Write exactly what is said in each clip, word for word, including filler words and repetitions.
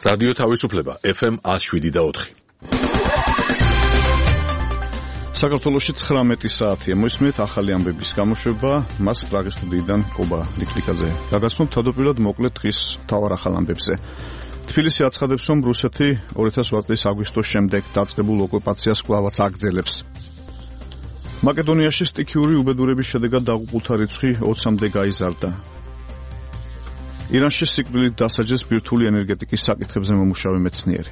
რადიო თავისუფლება ეფ ემ one oh seven და four. საქართველოში ცხრამეტი საათია. მოისმენთ ახალი ამბების გამოშვება, მას პრაღის სტუდიიდან კობა ლიკლიკაძე. გაგაცნობთ თავდაპირველად მოკლედ დღის მთავარ ახალ ამბებზე. თბილისი აცხადებს, რომ რუსეთი two thousand eight წლის აგვისტოს შემდეგ დაწყებულ ოკუპაციას კვლავაც აგრძელებს. მაკედონიაში სტიქიური უბედურების შედეგად დაღუპულთა რიცხვი ოცამდე გაიზარდა. ირანში სიკვდილით დასაჯეს ბირთვული ენერგეტიკის საკითხებზე მომუშავე მეცნიერი.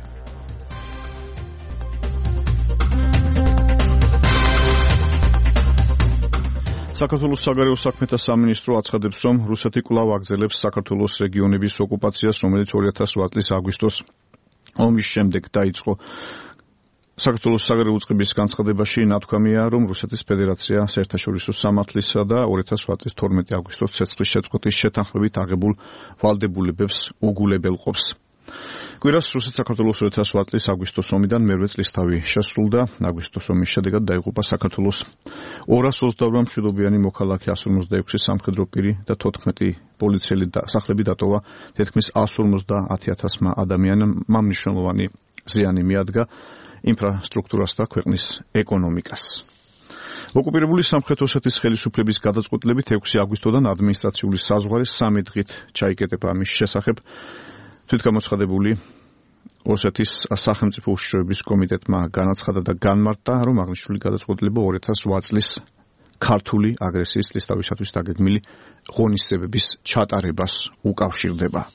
საქართველოს საგარეო საქმეთა სამინისტრო აცხადებს, რომ რუსეთი კვლავ აგრძელებს საქართველოს რეგიონების ოკუპაციას, რომელიც two thousand eight წლის აგვისტოს ომის შემდეგ დაიწყო. საქართველოს საგარეო უწყების განცხადებაში ნათქვამია, რომ რუსეთის ფედერაცია საერთაშორისო სამართლისა და two thousand eight წლის თორმეტი აგვისტოს ცეცხლის შეწყვეტის შეთანხმებით აღებულ ვალდებულებებს უგულებელყოფს. კვირას რუსეთ-საქართველოს two thousand eight წლის აგვისტოს ომიდან მერვე წლისთავი შესრულდა. აგვისტოს ომის შედეგად დაიღუპა საქართველოს two hundred twenty-eight მშვიდობიანი მოქალაქე, one hundred fifty-six სამხედრო პირი და თოთხმეტი პოლიციელი სახლები დატოვა. თითქმის one hundred fifty thousand ადამიანმა მნიშვნელოვანი ზიანი მიადგა ინფრასტრუქტურას და ქვეყნის ეკონომიკას. ოკუპირებული სამხრეთ ოსეთის ხელისუფლების გადაწყვეტილებით ექვსი აგვისტოდან ადმინისტრაციული საზღვარი სამი დღით ჩაიკეტება. ამის შესახებ თვითგამოცხადებული ოსეთის სახელმწიფო უშიშროების კომიტეტმა განაცხადა და განმარტა, რომ აღნიშნული გადაწყვეტილება two thousand eight წლის ქართული აგრესიის წლისთავისათვის დაგეგმილი ღონისძიებების ჩატარებას უკავშირდება.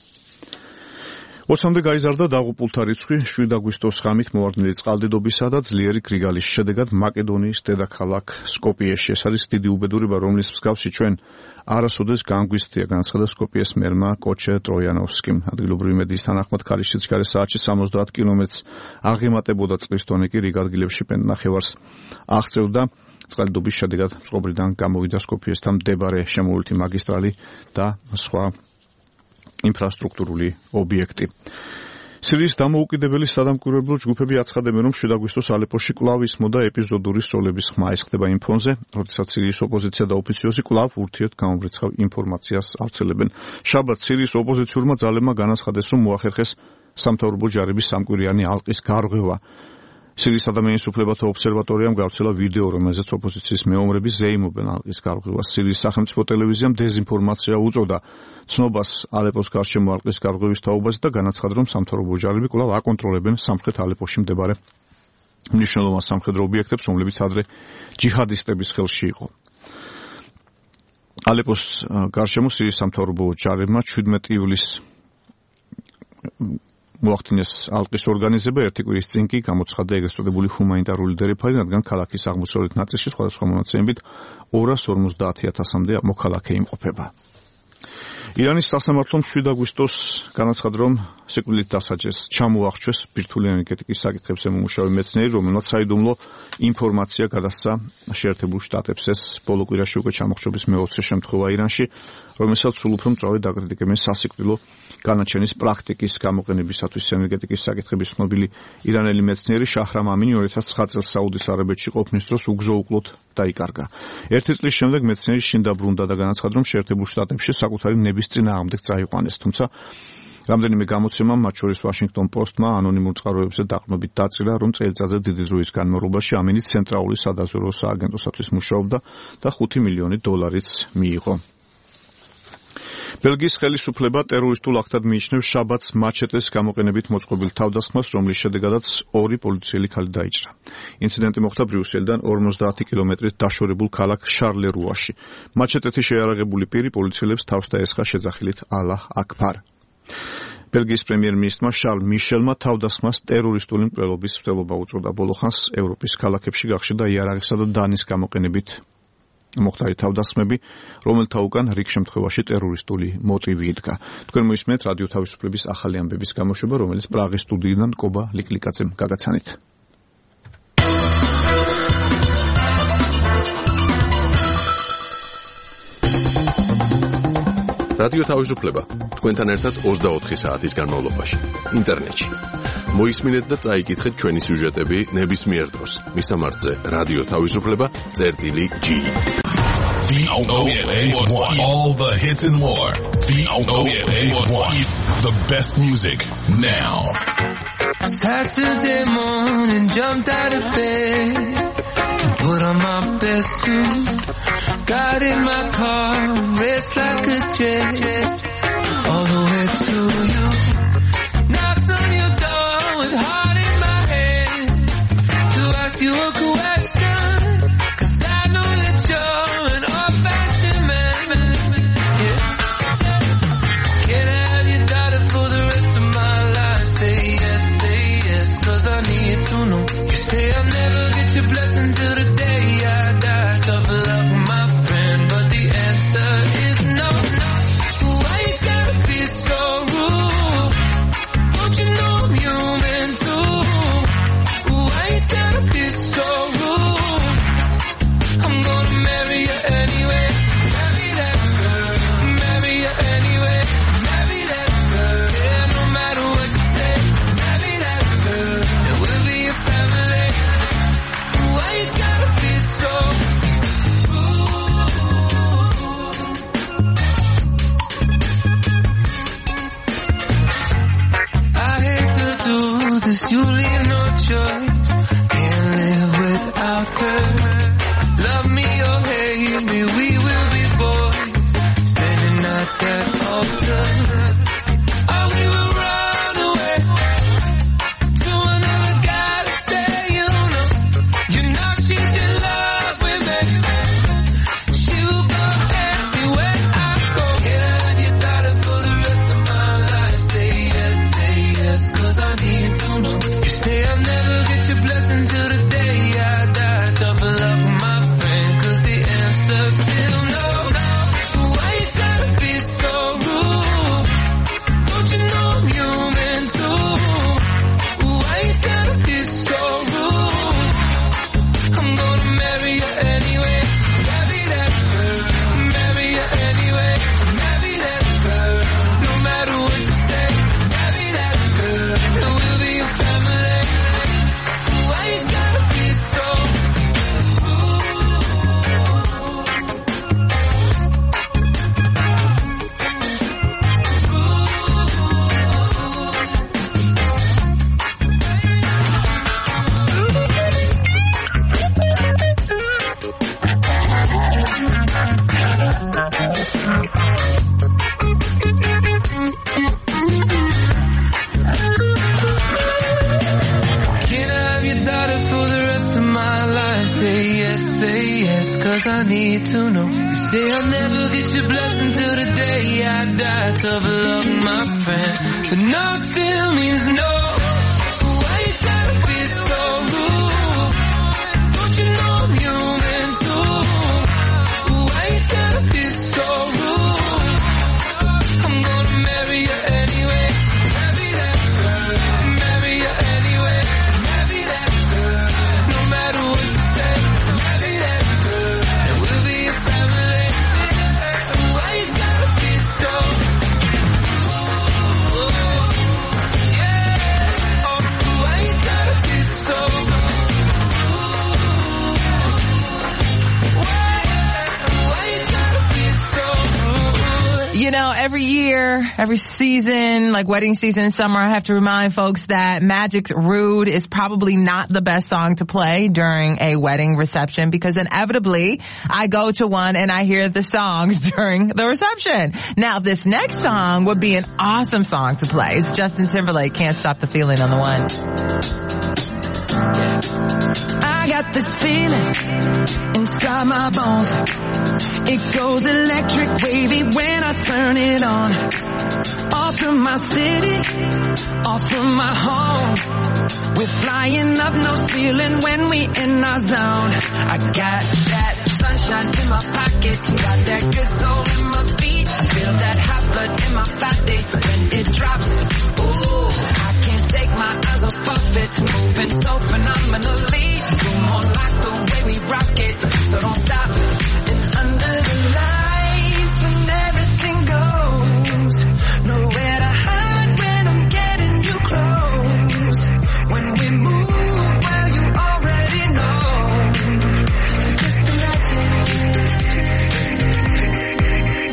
ოცამდე გაიზარდა დაღუპულთა რიცხვი seven აგვისტოს ღამით მოვარდნილი წყალდიდობისა და ძლიერი გრიგალის შედეგად მაკედონიის დედაქალაქ სკოპიეში. ეს არის დიდი უბედურება, რომლის მსგავსი ჩვენ არასოდეს განგვისთია, განაცხადა სკოპიეს მერმა კოჩე ტროიანოვსკიმ. ადგილობრივი მედიის თანახმად ქალის სიჩქარე საათში seventy კილომეტრს აღემატებოდა, წყლის დონე კი რიგ ადგილებში პენტნახევარს აღწევდა. წყალდიდობის შედეგად წყობრიდან გამოვიდა სკოპიესთან მდებარე შემოვლითი მაგისტრალი და სხვა ინფრასტრუქტურული ობიექტი. სირიის დამოუკიდებელი სადამკვირვებლო ჯგუფები აცხადებენ, რომ seven აგვისტოს ალეპოში კვლავ ისმოდა ეპიზოდური სროლების ხმა. ეს ხდება იმ ფონზე, როდესაც სირიის ოპოზიცია და ოფიციოზი კვლავ ურთიერთ გამომრიცხავ ინფორმაციას ავრცელებენ. შაბათს სირიის ოპოზიციურმა ძალებმა განაცხადეს, რომ მოახერხეს სამთავრობო ჯარების სამკვირიანი ალყის გარღვევა. სირიის ადამიანის უფლებათა ობსერვატორიამ გავრცელა ვიდეო, რომელზეც ოპოზიციის მეომრები ზეიმობენ ალყის გარღვევას. სირიის სახელმწიფო ტელევიზიამ დეზინფორმაცია უწოდა ცნობას ალეპოს გარშემო ალყის გარღვევის თაობაზე და განაცხადა, რომ სამთავრობო ჯარები კვლავ აკონტროლებენ სამხრეთ ალეპოში მდებარე მნიშვნელოვან სამხედრო ობიექტებს, რომლებიც ადრე ჯიჰადისტების ხელში იყო. ალეპოს გარშემო სირიის სამთავრობო ჯარებმა seventeen ივლისს მოახდინეს ალყის ორგანიზება. ერთი კვირის წინ კი გამოცხადდა ეგრეთ წოდებული ჰუმანიტარული დერეფანი, რადგან ქალაქის აღმოსავლეთ ნაწილში სხვადასხვა მონაცემებით two hundred fifty thousand-მდე მოქალაქე იმყოფება. ირანის სასამართლომ seven აგვისტოს განაცხადა, რომ სიკვდილით დასაჯეს ჩამოახჩეს ბირთვული ენერგეტიკის საკითხებზე მომუშავე მეცნიერი, რომელმაც საიდუმლო ინფორმაცია გადასცა შეერთებულ შტატებს. ეს ბოლო კვირაში უკვე ჩამოხრჩობის მეოცე შემთხვევა ირანში, რომელსაც სულ უფრო მწვავედ აკრიტიკებენ სასიკვდილო განაჩენის პრაქტიკის გამოყენებისათვის. ენერგეტიკის საკითხების ცნობილი ირანელი მეცნიერი შაჰრამ ამინი two thousand nine წელს საუდის არაბეთში ყოფნის დროს უგზო-უკლოდ დაიკარგა. ერთი წლის შემდეგ მეცნიერი შინ დაბრუნდა და განაცხადა, რომ შეერთებულ შტატებში საკუთარი ნების წინააღმდეგ წაიყვანეს. თუმცა რამდენიმე გამოცემამ, მათ შორის Washington Post-მა ანონიმურ წყაროებზე დაყრდნობით დაწერა, რომ წელიწადზე დიდი დროის განმავლობაში ამინი ცენტრალური სადაზვერვო სააგენტოსათვის მუშაობდა და five მილიონი დოლარიც მიიღო. ბელგიის ხელისუფლება ტერორისტულ აქტად მიიჩნევს შაბათს მაჩეტეს გამოყენებით მოწყობილ თავდასხმას, რომლის შედეგადაც ორი პოლიციელი ქალი დაიჭრა. ინციდენტი მოხდა ბრიუსელიდან fifty კილომეტრით დაშორებულ ქალაქ შარლერუაში. მაჩეტეთი შეარაღებული პირი პოლიციელებს თავს დაესხა შეძახილით ალაჰ აკბარ. ბელგიის პრემიერ-მინისტრმა შარლ მიშელმა თავდასხმას ტერორისტული მკვლელობის მცდელობა უწოდა. ბოლო ხანს ევროპის ქალაქებში გახშირდა იარაღისა და დანის გამოყენებით მოხდარი თავდასხმები, რომელთა უკან რიგ შემთხვევაში ტერორისტული მოტივი იდგა. თქვენ მოისმენთ რადიო თავისუფლების ახალი ამბების გამოშვება, რომელიც პრაღის სტუდიიდან კობა ლიკლიკაძემ გაგაცანით. რადიო თავისუფლება თქვენთან ერთად twenty-four საათის განმავლობაში ინტერნეტში. მოისმინეთ და წაიკითხეთ ჩვენი სიუჟეტები ნებისმიერ დროს. მისამართზე რადიო თავისუფლება წერტილი G. V O A one. All the hits and more. V O A one. The best music now. Saturday morning, jumped out of bed and put on my best suit. Got in my car and raced like a jet all the way to you. Knocked on your door with heart in my hand to ask you a question, 'cause I know that you're an old-fashioned man. Yeah. Can I have your daughter for the rest of my life? Say yes, say yes, 'cause I need to know. You say I'll never get your blessing till the day I die. Tough luck, my friend, but the answer is no, no. Why you gotta be so rude? Don't you know I'm human too? Why you gotta be so rude? I'm gonna marry you anyway. Marry that girl. Marry you anyway. Marry that girl. Yeah, no matter what you say. Marry that girl. And we'll be a family. Why you gotta be so I hate to do this, you leave no choice. Can't live without her. Love me or hate me, we will be boys. Standing at that altar. Or we will run away to another guy to say, you know, you know she's in love with me. She will go everywhere I go. Can I have your daughter for the rest of my life? Say yes, say yes, 'cause I need to know. You say I'll never get your blessing till the day I die. Tough luck, my friend, 'cause the answer's still no. Why you gotta be so rude? Don't you know I'm human too? Why you gotta be so rude? I'm gonna marry you anyway. Marry that girl. Marry you anyway. Marry that girl. No matter what you say. Marry that girl. And we'll be a family. Why you gotta be so Can I have your daughter for the rest of my life? Say yes, say yes, 'cause I need to know. You say I'll never get your blessing till the day I die. Tough luck, my friend, but no still means no. Why you gotta be so rude? Don't you know I'm human too? Why you gotta be so rude? I'm gonna marry you anyway. Marry that girl. Marry you anyway. Marry that girl. No matter what you say. Marry that girl. And we'll be a family. Why you gotta be so yeah. Oh, why you gotta be so Why, why you gotta be so rude? You know, every year, every season, like wedding season in summer, I have to remind folks that Magic's Rude is probably not the best song to play during a wedding reception, because inevitably I go to one and I hear the songs during the reception. Now, this next song would be an awesome song to play. It's Justin Timberlake, Can't Stop the Feeling on the one. I got this feeling inside my bones. It goes electric wavy when I turn it on. Off from my city, off from my home. We're flying up, no ceiling when we in our zone. I got that sunshine in my pocket, got that good soul in my feet. I feel that hot blood in my body when it drops. Ooh, I can't take my eyes off of it, moving so phenomenally. You're more like the way we rock it, so don't stop. And under the lights when everything goes, nowhere to hide when I'm getting you close. When we move, well, you already know. So just imagine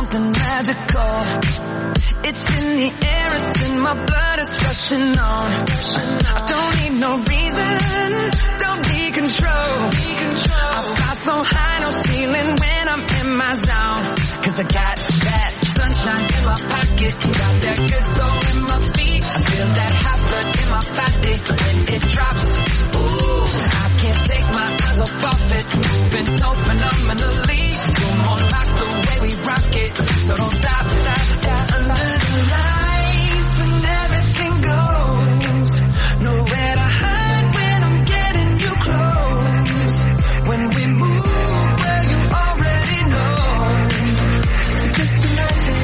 something magical. It's in the air, it's in my blood, it's rushing on. I don't need no reason, don't need control. I fly so high, no ceiling when I'm in my zone. Cause I got that sunshine in my pocket, got that good soul in my feet. I feel that hot blood in my body when it drops. Ooh, I can't take my eyes off of it. Moving so phenomenally. You're more like the way we rock it. So don't stop, stop, stop. Under the lights when everything goes. Nowhere to hide when I'm getting you close. When we move where you already know. So just imagine.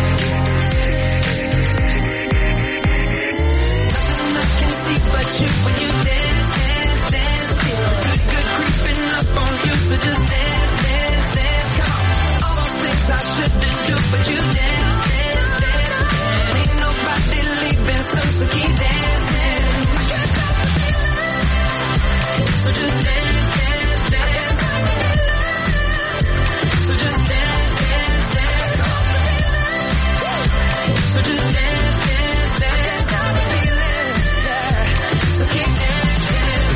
Nothing I can see but you when you dance, dance, dance. Feel good, good creeping up on you. So just dance, dance, dance. Come on. All those things I shouldn't do, but you dance, dance, dance. And ain't nobody leaving soon, so keep dancing. I can't stop the feeling. So just dance, dance, dance. So just dance, dance, dance. So just dance, dance, dance. Stop the feeling, yeah. So keep dancing.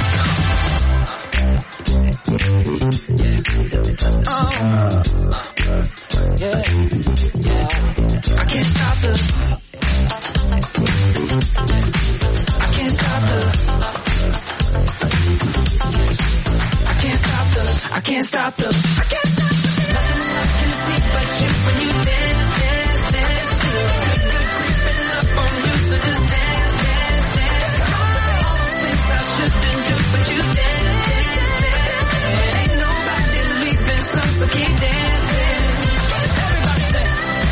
Oh, yeah, yeah. I can't stop the. I can't stop the. I can't stop the. I can't stop the. I can't stop the. Nothing I can see but you when you dance, dance, dance. Feel good, good creeping up on you, so just dance, dance, dance. All those things I shouldn't do, but you dance, dance, dance. Ain't nobody leaving some, so keep dancing. Everybody say.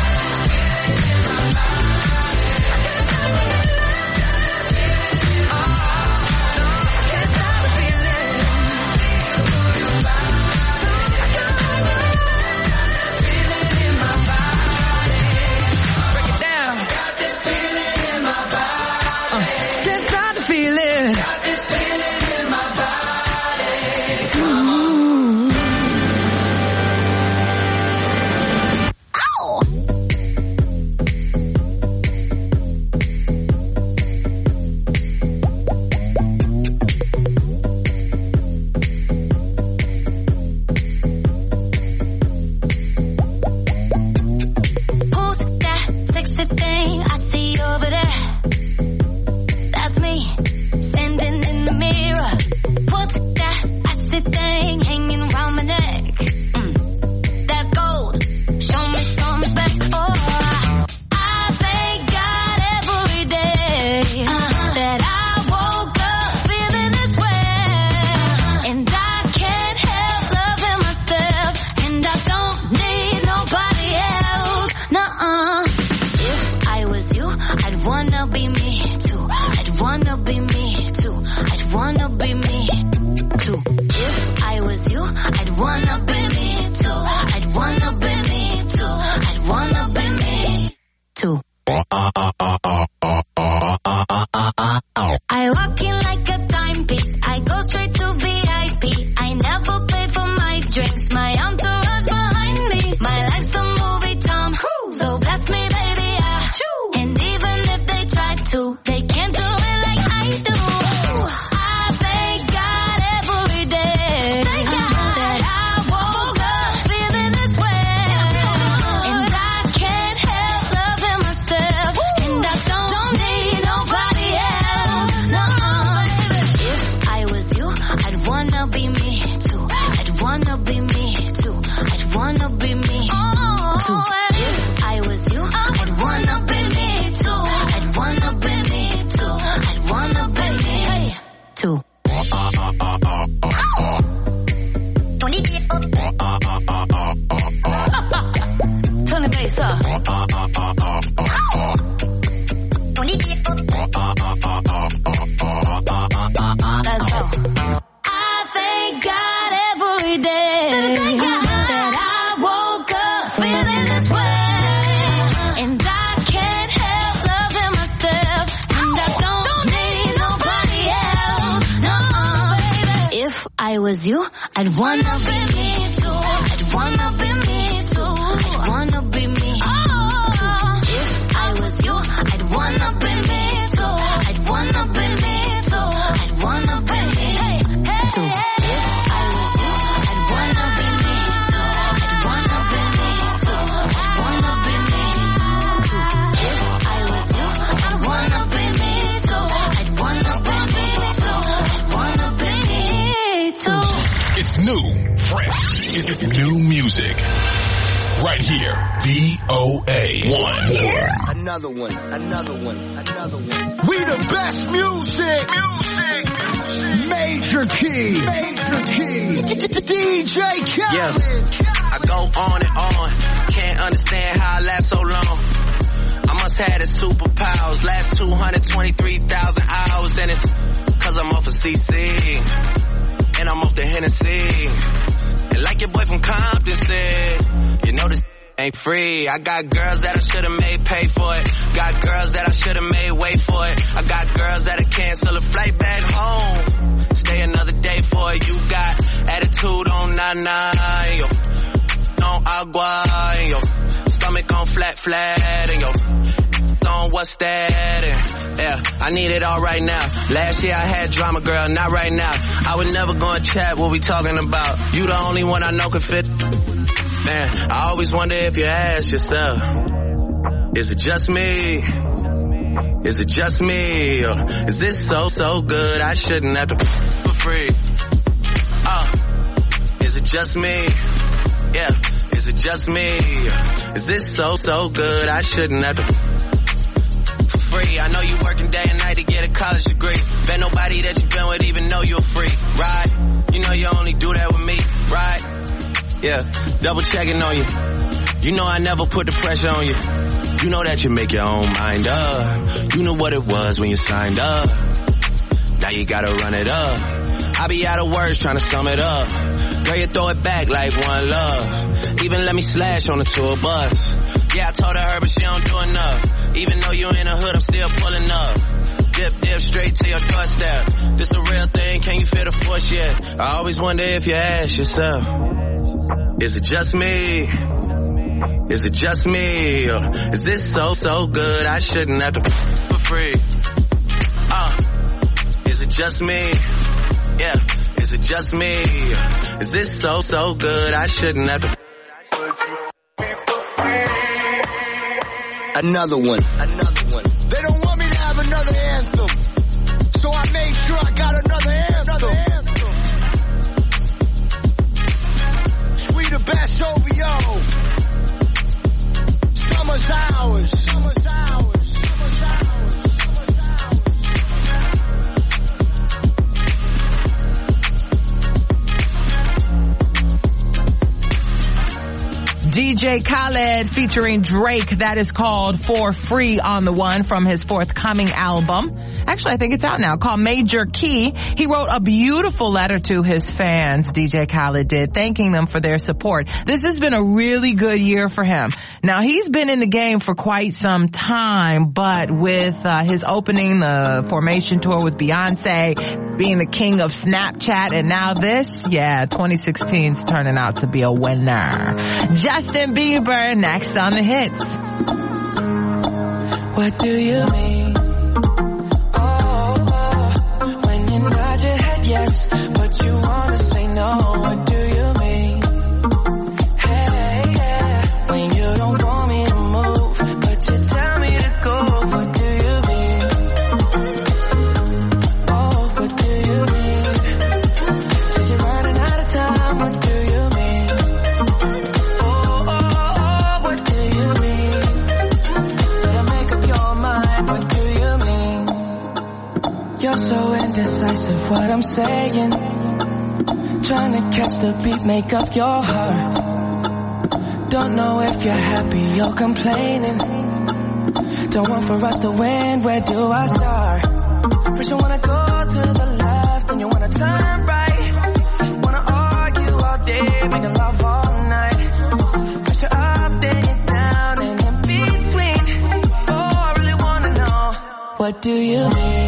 I was you, I'd wanna be me too. I'd wanna be me too. I'd wanna be me. right here. B O A one. Another one, another one, another one. We the best music, music, music. Major Key, Major Key, D J Khaled. Yeah, I go on and on. Can't understand how I last so long. I must have the superpowers. Last two hundred twenty-three thousand hours, and it's cause I'm off of C C. And I'm off the Hennessy. And like your boy from Compton said, you know this ain't free. I got girls that I should've made pay for it. Got girls that I should've made wait for it. I got girls that'll cancel a flight back home. Stay another day for it. You got attitude on nine-nine, yo. On agua, and yo. Stomach on flat, flat, and yo. On what's that? And yeah, I need it all right now. Last year I had drama, girl, not right now. I would never go and chat what we talking about. You the only one I know can fit. Man, I always wonder if you ask yourself, is it just me? Is it just me? Or is this so, so good I shouldn't have to f- for free? Uh, is it just me? Yeah, is it just me? Is this so, so good I shouldn't have to for free? I know you working day and night to get a college degree. Bet nobody that you've been with even know you're free, right? You know you only do that with me, right? Yeah, double checking on you. You know I never put the pressure on you. You know that you make your own mind up. You know what it was when you signed up. Now you gotta run it up. I be out of words trying to sum it up. Girl, you throw it back like one love. Even let me slash on the tour bus. Yeah, I told her, but she don't do enough. Even though you in the hood, I'm still pulling up. Dip, dip, straight to your doorstep. This a real thing, can you feel the force yet? I always wonder if you ask yourself, is it just me? Is it just me? Or is this so, so good I shouldn't have to f- for free? Uh, is it just me? Yeah, is it just me? Is this so, so good I shouldn't have to Another one, another one. They don't want me to have another anthem, so I made sure I got another anthem. anthem. Sweeter Bass O V O. Summer's ours. Summer's ours. Summer's ours. Summer's ours. D J Khaled featuring Drake. That is called For Free on the One from his forthcoming album. Actually, I think it's out now, called Major Key. He wrote a beautiful letter to his fans, D J Khaled did, thanking them for their support. This has been a really good year for him. Now, he's been in the game for quite some time, but with uh, his opening the Formation Tour with Beyonce, being the king of Snapchat, and now this, yeah, twenty sixteen's turning out to be a winner. Justin Bieber, next on the hits. What do you mean? Yes, but you wanna say no, what do you mean? Hey, yeah, when you don't want me to move, but you tell me to go, what do you mean? Oh, what do you mean? Said you're running out of time, what do you mean? Oh, oh, oh, what do you mean? Better make up your mind, what do you mean? You're so indecisive, what I'm saying. Trying to catch the beat, make up your heart. Don't know if you're happy or complaining. Don't want for us to win, where do I start? First you wanna go to the left, then you wanna turn right. Wanna argue all day, making love all night. First you're up, then you're down, and in between. Oh, I really wanna know, what do you mean?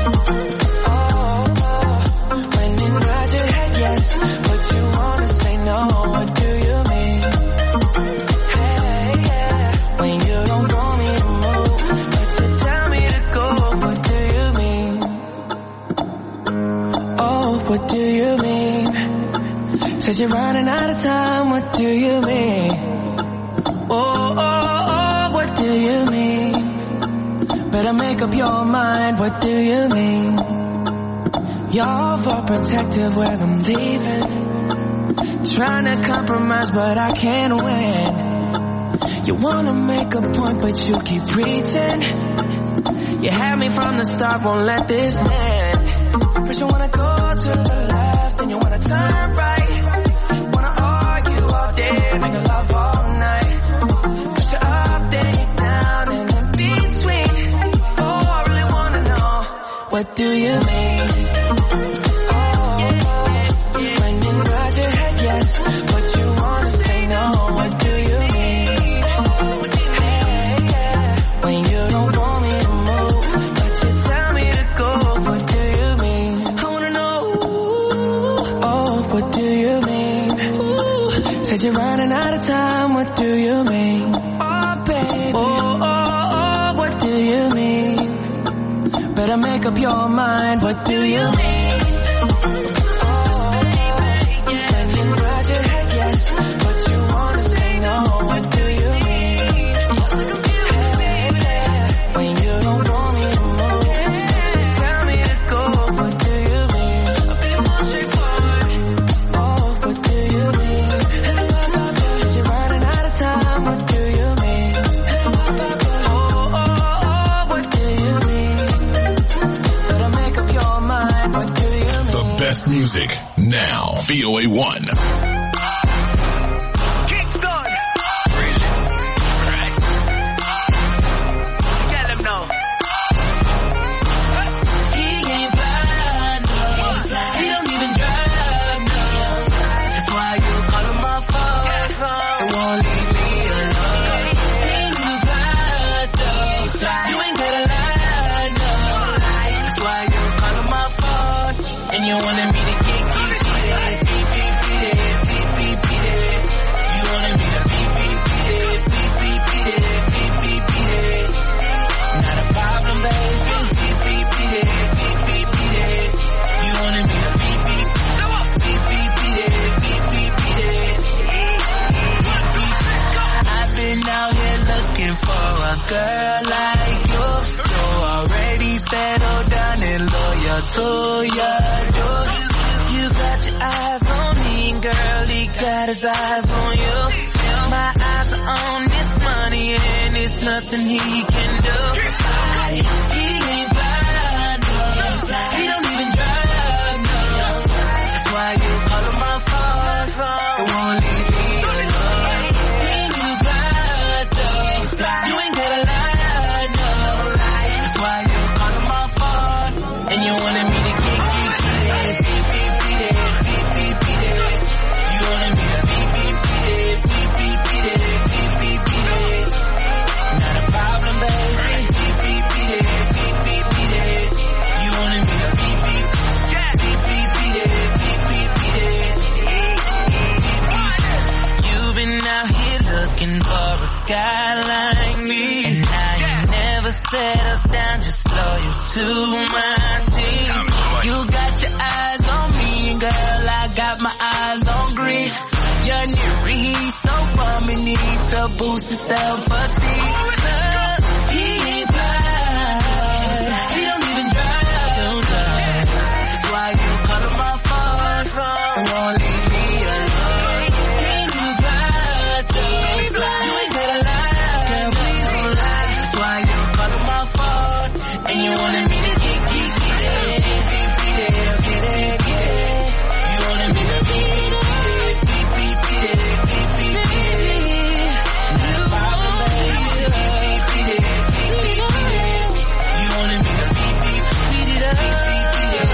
But you wanna say no, what do you mean? Hey, yeah, when you don't want me to move, but you tell me to go, what do you mean? Oh, what do you mean? Said you're running out of time, what do you mean? Oh, oh, oh, what do you mean? Better make up your mind, what do you mean? You're overprotective when I'm leaving. Trying to compromise, but I can't win. You wanna make a point, but you keep preaching. You had me from the start, won't let this end. First you wanna go to the left, then you wanna turn right. Wanna argue all day, make love all night. First you're up, then you're down, and in between. Oh, I really wanna know, what do you mean? Said you're running out of time, what do you mean? Oh, baby. Oh, oh, oh, what do you mean? Better make up your mind, what do you mean? Oh, baby, yeah. When you nod your head yes, but you wanna say no, what do you mean? You're so confused, baby. When you don't want me to move, so tell me to go, what do you mean? I'll be more straightforward. Oh, what do you mean? What do you mean? Oh, oh, oh, what do you mean? Better make up your mind, what do you mean? The best music now. V O A one. Kingston. Right. Get him now. He ain't fly, no. He don't even drive, no. That's why you call him my phone. It won't leave me. You ain't gotta lie, no. That's why you calling my phone, and you wanted me to get, get, get it, beat, beat, beat it, beat, beat, beat it. You wanted me to beat, beat, beat it, beat, beat, beat it, beat, beat, beat it. Not a problem, baby. Beat, beat, beat it, beat, beat, beat it. You wanted me to beat, beat, beat, beat, beat it, beat, beat, beat it. I've been out here looking for a girl like you, so already settled down and loyal to your door. You got your eyes on me, girl, he got his eyes on you. My eyes are on this money and it's nothing he can do. He ain't fly, no. He don't even drive, no. That's why you call him my phone. It won't leave me alone. He ain't fly, though. You ain't gotta lie, no. That's why you call him my phone, and you wanted me to get, get, get it, beat, beat, beat it, beat, beat, beat it. You wanted me to beat, beat, beat it, beat, beat, beat it, beat, beat, beat it. Not a problem, baby. Beat, beat, beat it, beat, beat, beat it. You wanted me to beat, beat, beat, beat, beat it, beat, beat, beat it. You've been out here looking for a guy like me, and now you never settle down, just loyal to my team. You got your eyes on me, girl, I got my eyes on green. You're new, he's so bum, he needs to boost his self-esteem. He ain't fly, he don't even drive, don't drive. That's why you call him my phone, and won't leave me alone. He ain't even fly, don't fly. You ain't gotta lie, girl, please don't lie. That's why you call him my phone, and you wanted me to get, get, get it, beat, beat it, get it, get it. You wanted me to beat, beat it, beat, beat, beat it, beat, beat, beat it. Not a problem, baby. Beat, beat, beat it, beat, beat, beat it. You wanted me to beat, beat, beat it up, beat, beat, beat it,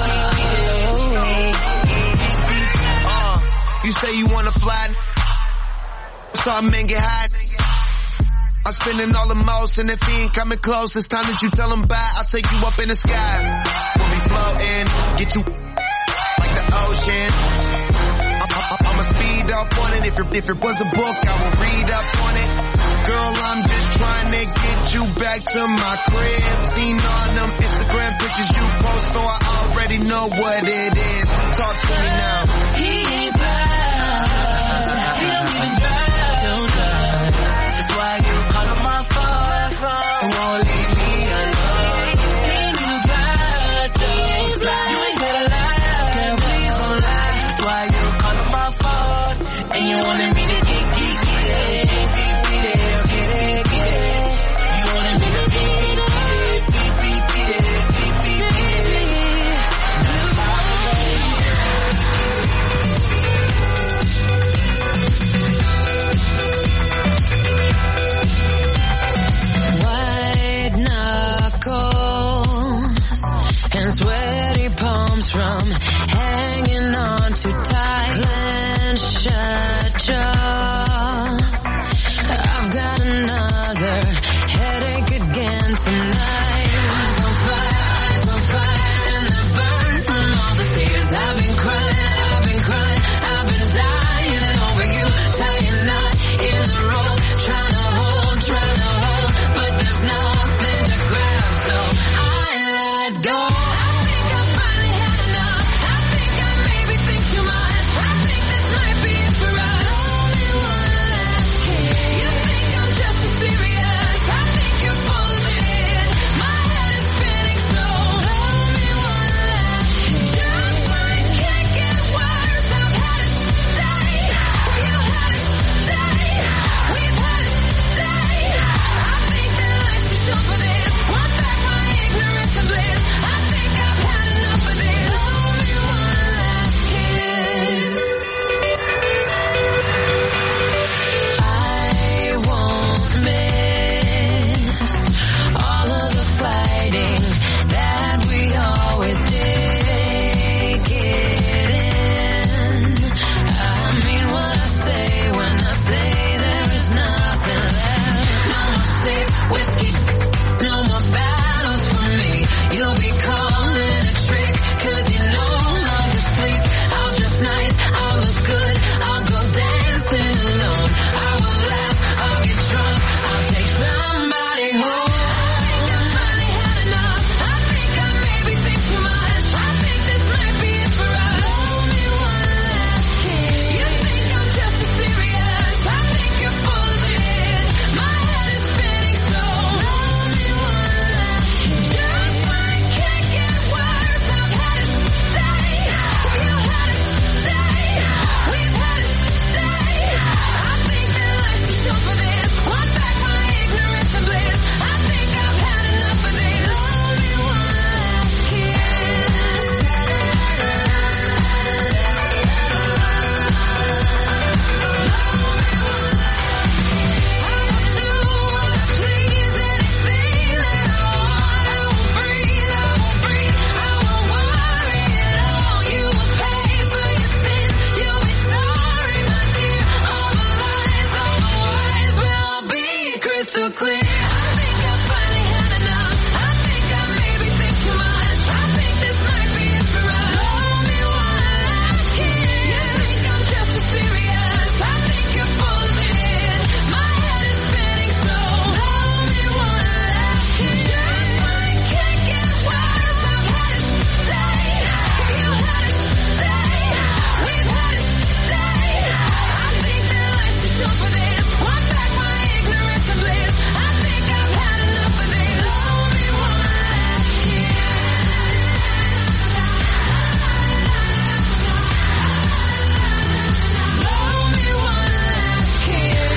beat, beat, beat it. Uh, you say you wanna fly, so I make it hot. I'm spending all the most, and if he ain't coming close, it's time that you tell him bye. I'll take you up in the sky. We'll be floating, get you like the ocean. I'm, I'm, I'ma speed up on it. If it, if it was a book, I will read up on it. Girl, I'm just trying to get you back to my crib. Seen all them Instagram pictures you post, so I already know what it is. Talk to me now. He ain't fly, he don't even drive, don't drive. That's why you call him my phone, and won't leave me alone. He ain't even fly, don't fly. You ain't gotta lie, girl, please don't lie. That's why you call him my phone, and you wanted me to get, get, get it, beat, beat it. I'm hanging on too tight. Clench shut jaw. I've got another headache again tonight. Eyes on fire, eyes on fire, and the burn from all the tears I've been crying, I've been crying, I've been dying over you, tying knot in the road, trying to hold, trying to hold, but there's nothing to grab, so I let go. I think I finally had enough. I think I maybe think too much. I think this might be it for us. Only one last kiss. You think I'm just as serious. I think you're full of it. My head is spinning, so only one last kiss. Just when it can't get worse, I've had it stay. You had it stay. We've had it stay. I think that life's too short for this. Want back my ignorance and bliss. I think I've had enough of this. Only one last kiss. I won't miss all of the fighting that we always did. Take it in. I mean what I say when I say there is nothing left. No more safe whiskey, no more battles for me. You'll be calling a trick, cause you no longer sleep. I'll dress nice, I'll look good, I'll go dancing alone. I will laugh, I'll get drunk, I'll take somebody home. I think I finally had enough. I think I maybe think too much. I think this might be it for us. Only one last kiss. You think I'm just as serious. I think you're full of it. My head is spinning, so only one last kiss. Just when it can't get worse, I've had it stay. You had it stay. We've had it stay. I think that life's too short for this. Want back my ignorance and bliss. I think I've had enough of this. Only one last kiss. Crystal clear. I think I finally had enough. I think I maybe think too much. I think this might be it for us. Only one last kiss. You think I'm just as serious. I think you're full of it. My head is spinning, so only one last kiss. Just when it can't get worse, I've had it stay. You had it stay. We've had it stay. I think that life's too short for this. Want back my ignorance and bliss. I think I've had enough of this. Only one last kiss. Only one last kiss.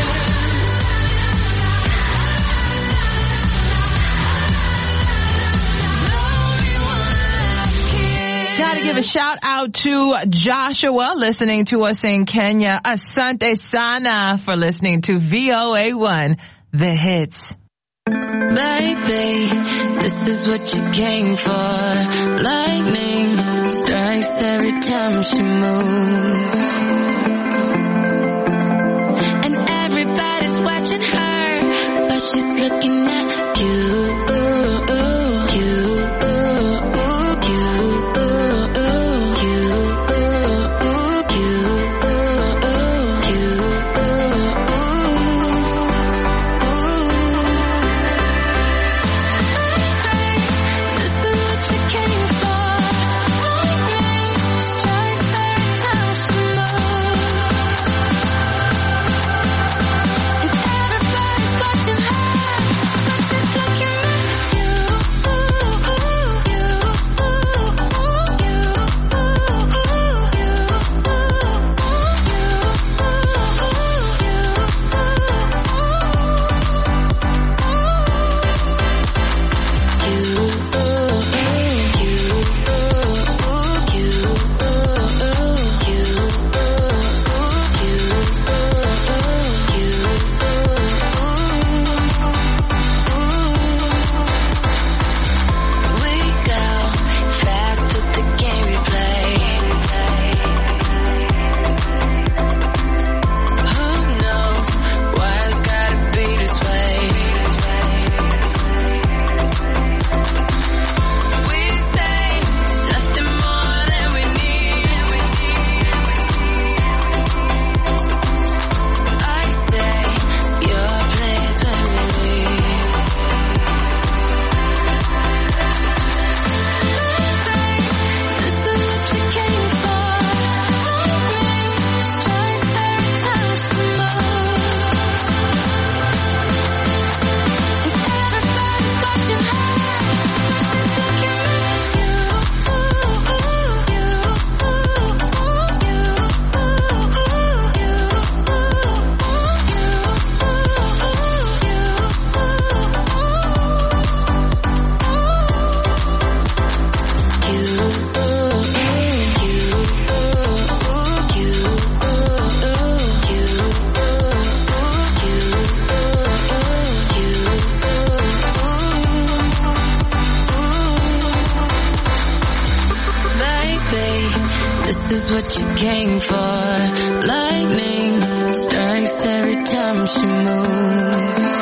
Only one last kiss. Gotta give a shout out to Joshua listening to us in Kenya. Asante Sana for listening to V O A one, The Hits. Baby, this is what you came for. Lightning strikes every time she moves. And everybody's watching her, but she's looking at you. Came for lightning strikes every time she moves. what you came for. Lightning strikes every time she moves.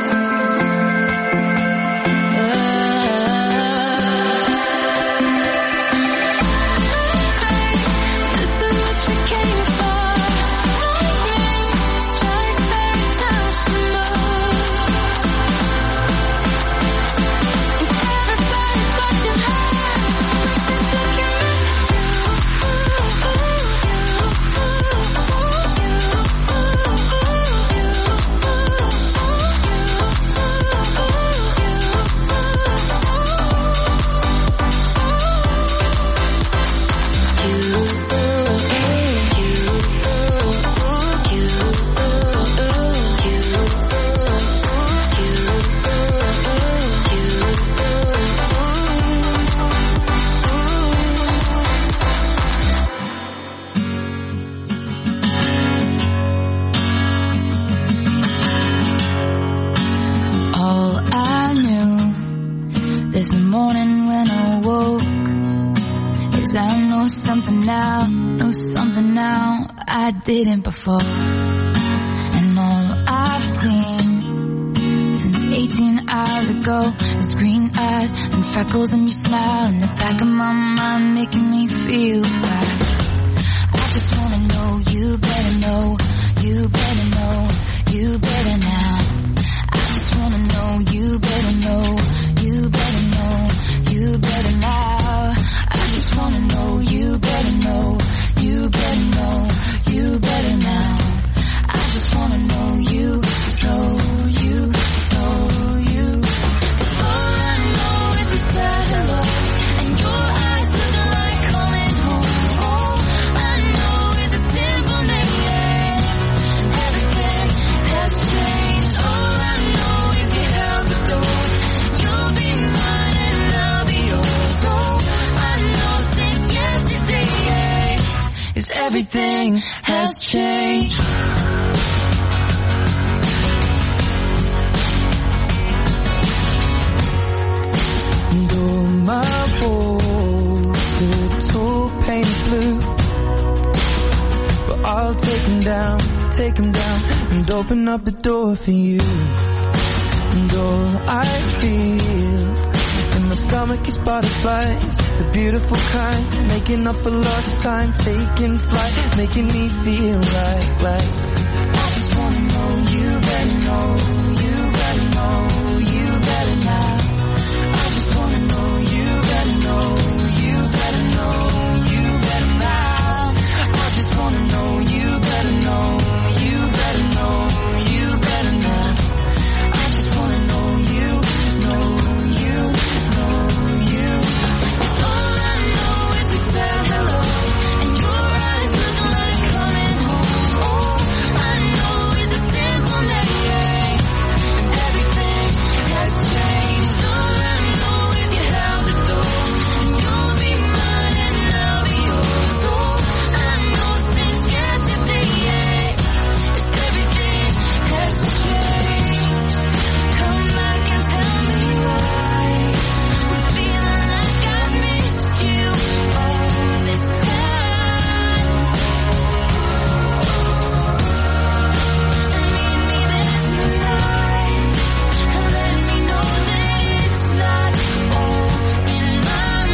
Didn't before, and all I've seen since eighteen hours ago is green eyes and freckles and your smile in the back of my mind, making me feel right. I just wanna know, you better know, you better know, you better now. I just wanna know, you better know, you better know, you better now. I just wanna know, you better know, you better know, you better now. I just wanna know you, know you, know you. 'Cause all I know is we said hello, and your eyes looking like coming home. All I know is a simple name. Everything has changed. All I know is you held the door. You'll be mine and I'll be yours. All I know since yesterday is everything has changed. And all my walls stood tall, painted blue, but I'll take them down, take them down, and open up the door for you. And all I feel in my stomach is butterflies, the beautiful kind, making up for lost time, taking flight, making me feel like, like. I just wanna know, you better know, you better know, you better now. I just wanna know, you better know, you better know, you better now. I just wanna know, you better know, you better know, you better now. I just wanna know you, know you, know you. 'Cause all I know is we said hello, and your eyes look like coming home. All I know is a simple name. Everything has changed. All I know is you held the door. You'll be mine and I'll be yours. All I know since yesterday is everything has changed. Come back and tell me why I'm feeling like I've missed you all this time. Meet me this night and let me know that it's not all in my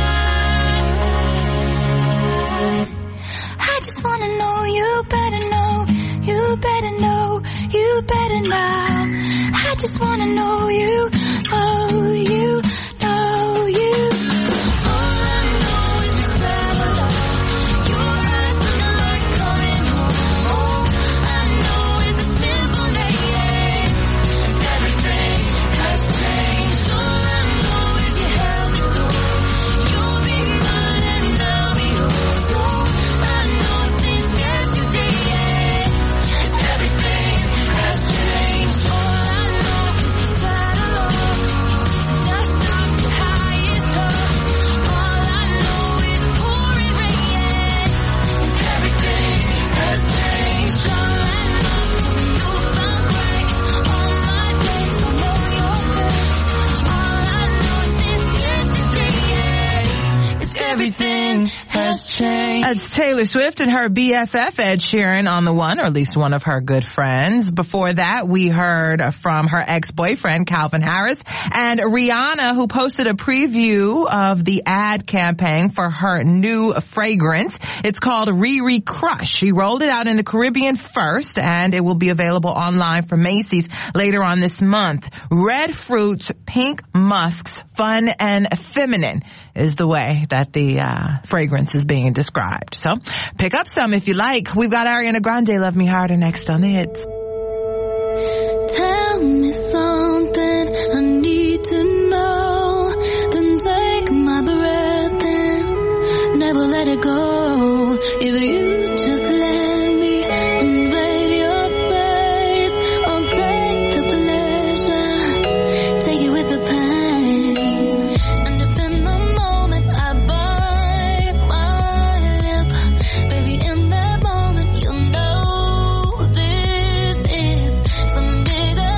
mind. I just wanna know, you better know, you better know, you better now. I just wanna know you, know you, know you. All I know is we said hello. Your eyes looking like coming home. All I know is a simple name. Everything has changed. All I know is you held the door. You'll be mine and I'll be yours. All I know since yesterday is everything has changed. All I know is we said hello. Just up the highest hopes. All I know is pouring rain. Everything has changed. All I know is you found grace on my days. I know your face. All I know since yesterday is everything has has changed. That's Taylor Swift and her B F F Ed Sheeran on the one, or at least one of her good friends. Before that, we heard from her ex-boyfriend, Calvin Harris, and Rihanna, who posted a preview of the ad campaign for her new fragrance. It's called Riri Crush. She rolled it out in the Caribbean first, and it will be available online from Macy's later on this month. Red fruits, pink musks, fun and feminine is the way that the uh, fragrance is being described. So pick up some if you like. We've got Ariana Grande, Love Me Harder, next on the hits. Tell me something I need to know. Then take my breath and never let it go. If you just let me invade your space, I'll take the pleasure, take it with the pain. And if in the moment I bite my lip, baby, in that moment you'll know this is something bigger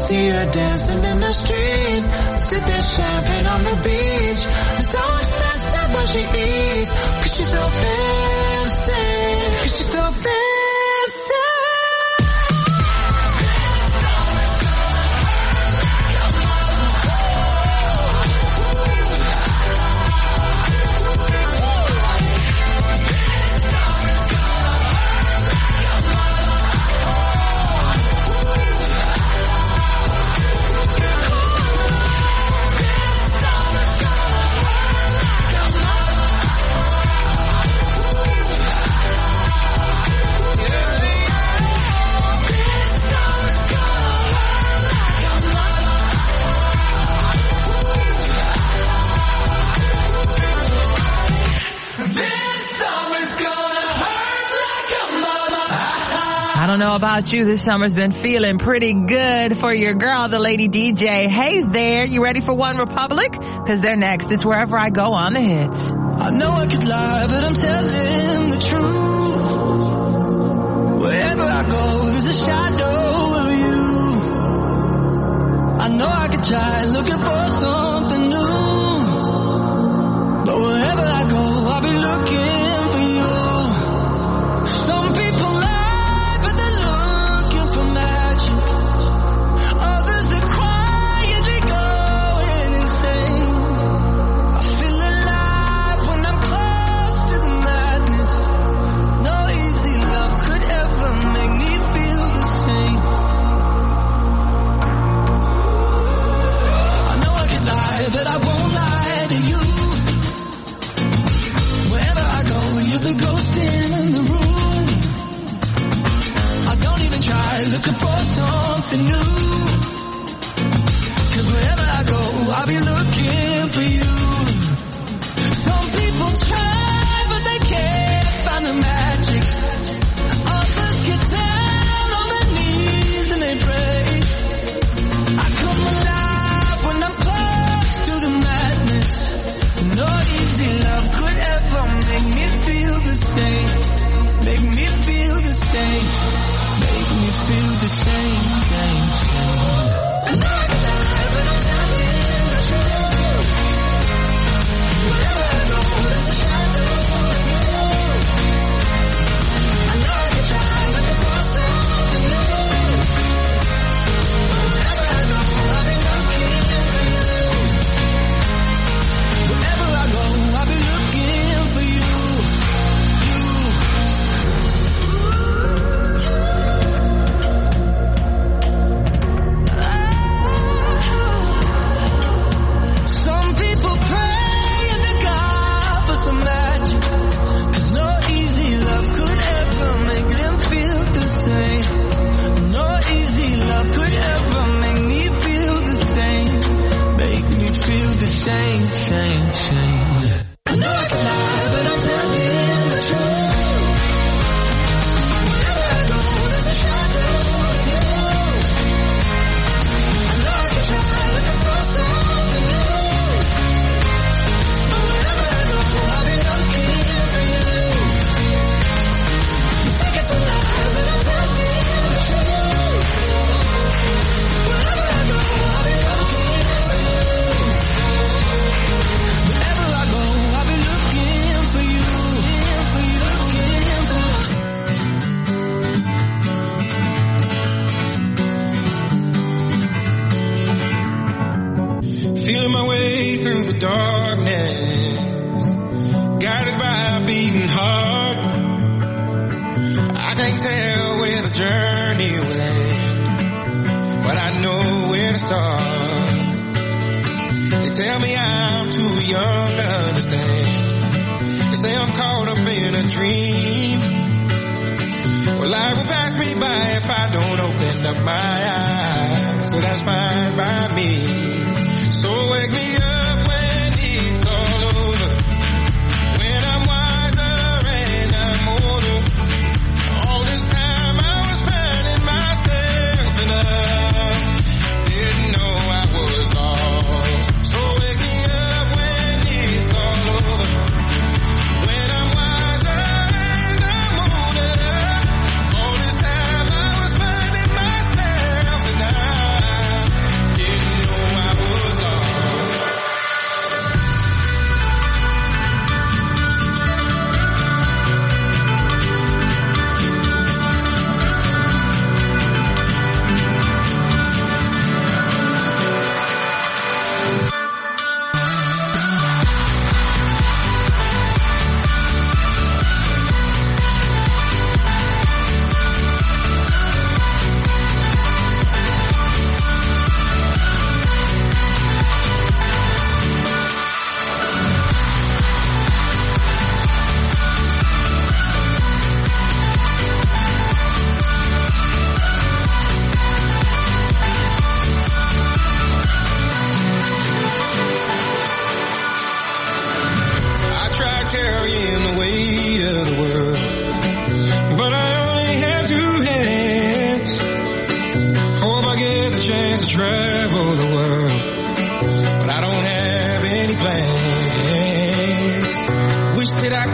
see her dancing in the street, sipping champagne on the beach. So expensive what she eats, cause she's so fancy, cause she's so fancy. I don't know about you, this summer's been feeling pretty good for your girl, the Lady D J. Hey there, you ready for One Republic? Cause they're next. It's Wherever I Go on the hits. I know I could lie, but I'm telling the truth. Wherever I go, there's a shadow of you. I know I could try looking for something new, but wherever I go, I'll be looking for you. Some people lie, but they're looking for magic. Others are quietly going insane. I feel alive when I'm close to the madness. No easy love could ever make me feel the same. I know I could lie, but I won't lie to you. Wherever I go, you're the ghost in the room. I don't even try looking for something new, cause wherever I go, I'll be looking for you. Some people try, but they can't find the magic. Others get down on their knees and they pray. I come alive when I'm close to the madness. No easy love could ever make me feel the same. Make me feel the same. Make me feel the same, same, same. I know I can lie, but I'm telling the truth. Wherever I go, there's a shadow of you. I know I can try looking for something new, but wherever I go, I'll be looking for you. Wherever I go, I'll be looking for you. Some people pray to God for some magic, cause no easy love could ever make them feel the same. No easy love could ever make me feel the same. Make me feel the same, same, same. I know I can lie, but I'm telling the truth. Wherever I go, there's a shadow of you. I know I can try looking for something new, but wherever I go, I'll be looking for you. You think it's a lie, but I'm telling the truth. Wherever I go, I'll be looking for you. Wherever I go, I'll be looking for you, for you, looking for you. Feeling my way through the darkness, guided by a beating heart. I can't tell where the journey will end, but I know where to start. They tell me I'm too young to understand. They say I'm caught up in a dream. Well, life will pass me by if I don't open up my eyes, so that's fine by me. So wake me up when it's all over, when I'm wiser and I'm older. All this time I was finding myself and I didn't know I was lost. So wake me up when it's all over, when I'm wiser and I'm older. All this time I was finding myself and I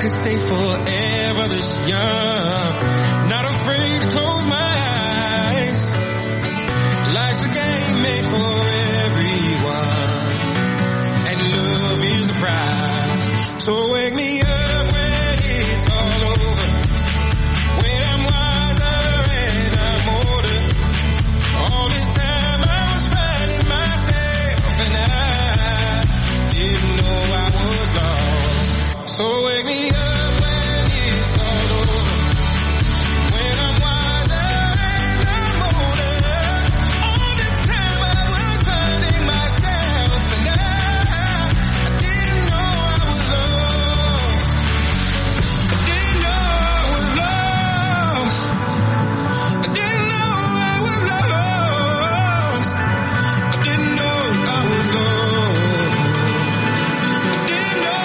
could stay forever this young. Not afraid to close my eyes. Life's a game made for everyone, and love is the prize. So wake me up when it's all over, when I'm wiser and I'm older. All this time I was finding myself, and I didn't know I was lost. So wake me up when it's all over, when I'm wiser and I'm older. All this time I was finding myself, and I, I didn't know I was lost. I didn't know I was lost. I didn't know I was lost. I didn't know I was lost. I didn't know.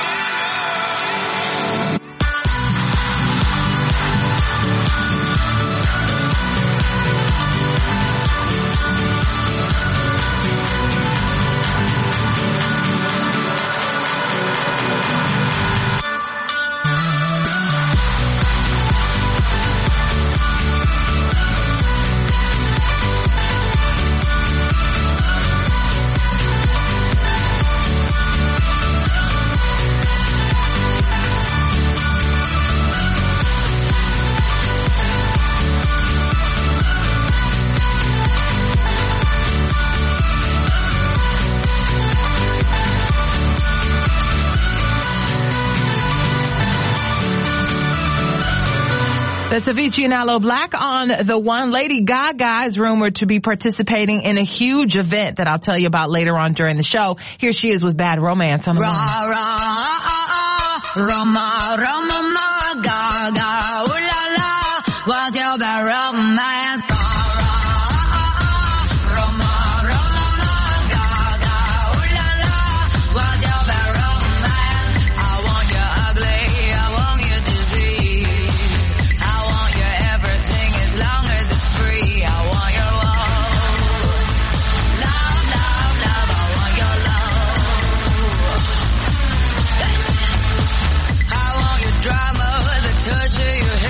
That's Avicii and Aloe Black on the one. Lady Gaga is rumored to be participating in a huge event that I'll tell you about later on during the show. Here she is with Bad Romance on the one. Ra ra Roma Roma Gaga, ooh la la, what's your bad romance? Touch of your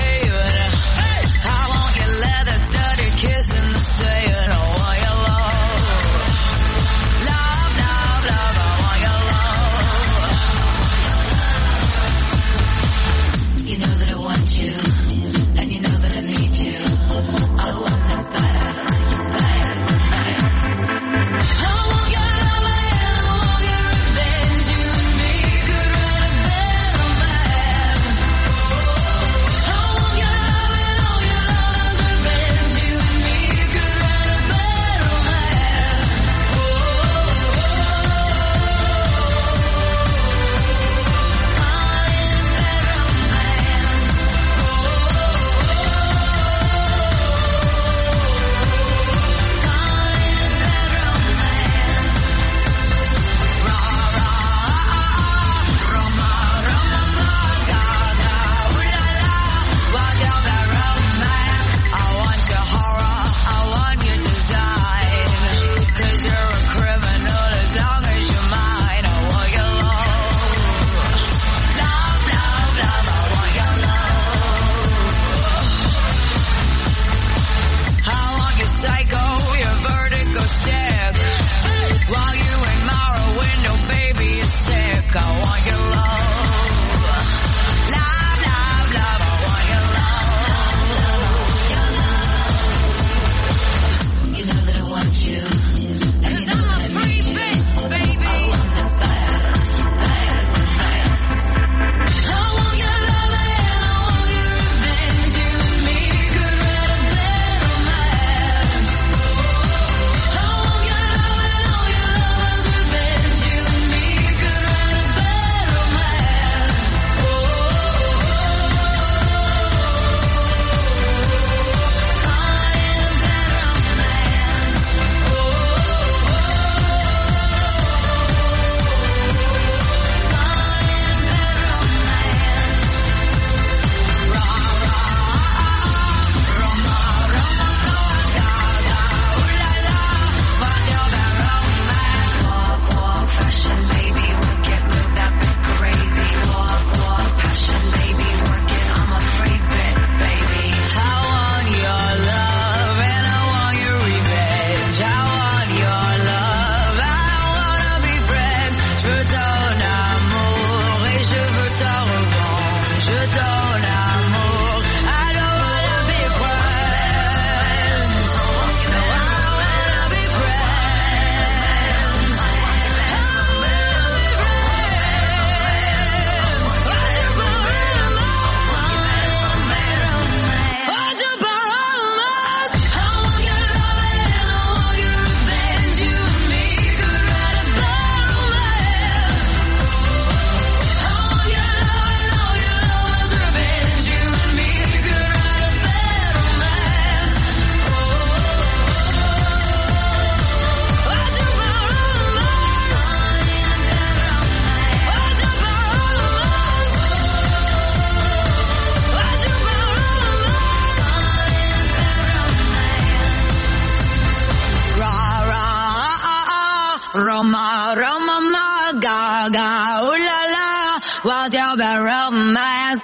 gaga, ooh la la, while your barrel my ass